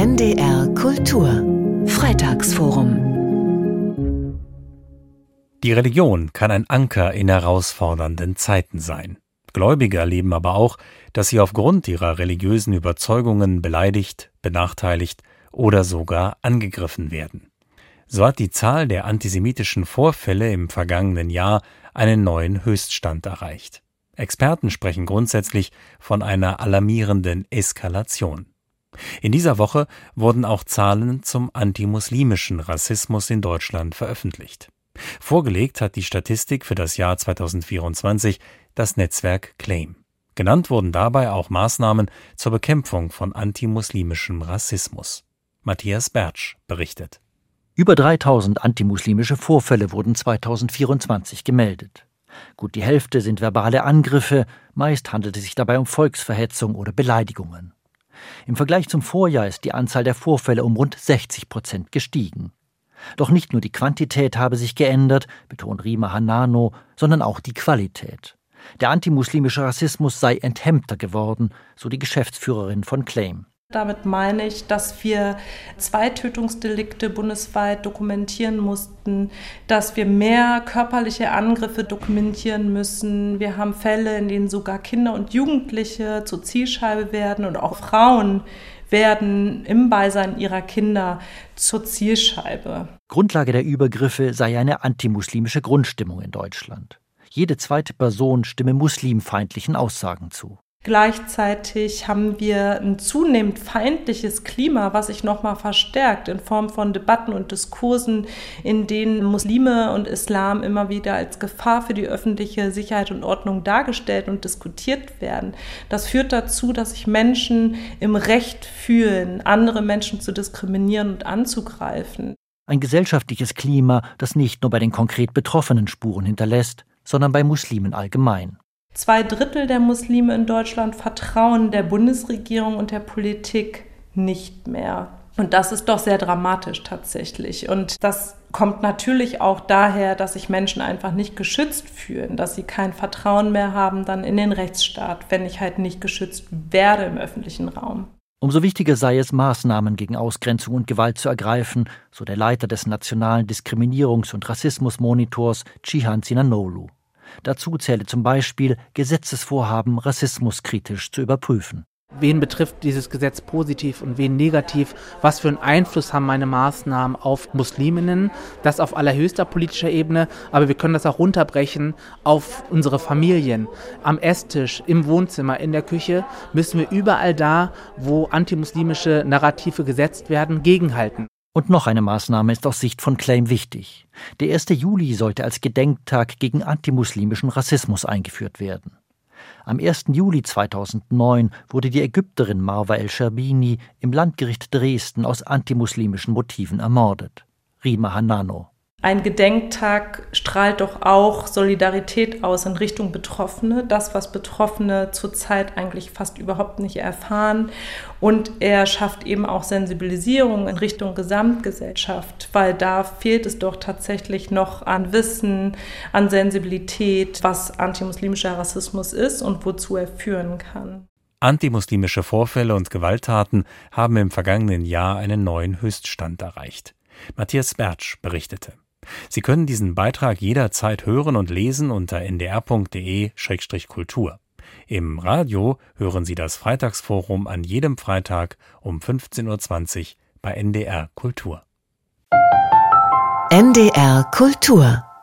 NDR Kultur Freitagsforum. Die Religion kann ein Anker in herausfordernden Zeiten sein. Gläubige erleben aber auch, dass sie aufgrund ihrer religiösen Überzeugungen beleidigt, benachteiligt oder sogar angegriffen werden. So hat die Zahl der antisemitischen Vorfälle im vergangenen Jahr einen neuen Höchststand erreicht. Experten sprechen grundsätzlich von einer alarmierenden Eskalation. In dieser Woche wurden auch Zahlen zum antimuslimischen Rassismus in Deutschland veröffentlicht. Vorgelegt hat die Statistik für das Jahr 2024 das Netzwerk Claim. Genannt wurden dabei auch Maßnahmen zur Bekämpfung von antimuslimischem Rassismus. Matthias Bertsch berichtet. Über 3000 antimuslimische Vorfälle wurden 2024 gemeldet. Gut die Hälfte sind verbale Angriffe, meist handelt es sich dabei um Volksverhetzung oder Beleidigungen. Im Vergleich zum Vorjahr ist die Anzahl der Vorfälle um rund 60% gestiegen. Doch nicht nur die Quantität habe sich geändert, betont Rima Hanano, sondern auch die Qualität. Der antimuslimische Rassismus sei enthemmter geworden, so die Geschäftsführerin von Claim. Damit meine ich, dass wir 2 Tötungsdelikte bundesweit dokumentieren mussten, dass wir mehr körperliche Angriffe dokumentieren müssen. Wir haben Fälle, in denen sogar Kinder und Jugendliche zur Zielscheibe werden und auch Frauen werden im Beisein ihrer Kinder zur Zielscheibe. Grundlage der Übergriffe sei eine antimuslimische Grundstimmung in Deutschland. Jede zweite Person stimme muslimfeindlichen Aussagen zu. Gleichzeitig haben wir ein zunehmend feindliches Klima, was sich nochmal verstärkt in Form von Debatten und Diskursen, in denen Muslime und Islam immer wieder als Gefahr für die öffentliche Sicherheit und Ordnung dargestellt und diskutiert werden. Das führt dazu, dass sich Menschen im Recht fühlen, andere Menschen zu diskriminieren und anzugreifen. Ein gesellschaftliches Klima, das nicht nur bei den konkret Betroffenen Spuren hinterlässt, sondern bei Muslimen allgemein. 2/3 der Muslime in Deutschland vertrauen der Bundesregierung und der Politik nicht mehr. Und das ist doch sehr dramatisch tatsächlich. Und das kommt natürlich auch daher, dass sich Menschen einfach nicht geschützt fühlen, dass sie kein Vertrauen mehr haben dann in den Rechtsstaat, wenn ich halt nicht geschützt werde im öffentlichen Raum. Umso wichtiger sei es, Maßnahmen gegen Ausgrenzung und Gewalt zu ergreifen, so der Leiter des Nationalen Diskriminierungs- und Rassismusmonitors Cihan Sinanoglu. Dazu zähle zum Beispiel, Gesetzesvorhaben rassismuskritisch zu überprüfen. Wen betrifft dieses Gesetz positiv und wen negativ? Was für einen Einfluss haben meine Maßnahmen auf Musliminnen? Das auf allerhöchster politischer Ebene, aber wir können das auch runterbrechen auf unsere Familien. Am Esstisch, im Wohnzimmer, in der Küche müssen wir überall da, wo antimuslimische Narrative gesetzt werden, gegenhalten. Und noch eine Maßnahme ist aus Sicht von Claim wichtig. Der 1. Juli sollte als Gedenktag gegen antimuslimischen Rassismus eingeführt werden. Am 1. Juli 2009 wurde die Ägypterin Marwa El-Sherbini im Landgericht Dresden aus antimuslimischen Motiven ermordet. Rima Hanano. Ein Gedenktag strahlt doch auch Solidarität aus in Richtung Betroffene, das, was Betroffene zurzeit eigentlich fast überhaupt nicht erfahren. Und er schafft eben auch Sensibilisierung in Richtung Gesamtgesellschaft, weil da fehlt es doch tatsächlich noch an Wissen, an Sensibilität, was antimuslimischer Rassismus ist und wozu er führen kann. Antimuslimische Vorfälle und Gewalttaten haben im vergangenen Jahr einen neuen Höchststand erreicht. Matthias Bertsch berichtete. Sie können diesen Beitrag jederzeit hören und lesen unter ndr.de/kultur. Im Radio hören Sie das Freitagsforum an jedem Freitag um 15:20 Uhr bei NDR Kultur. NDR Kultur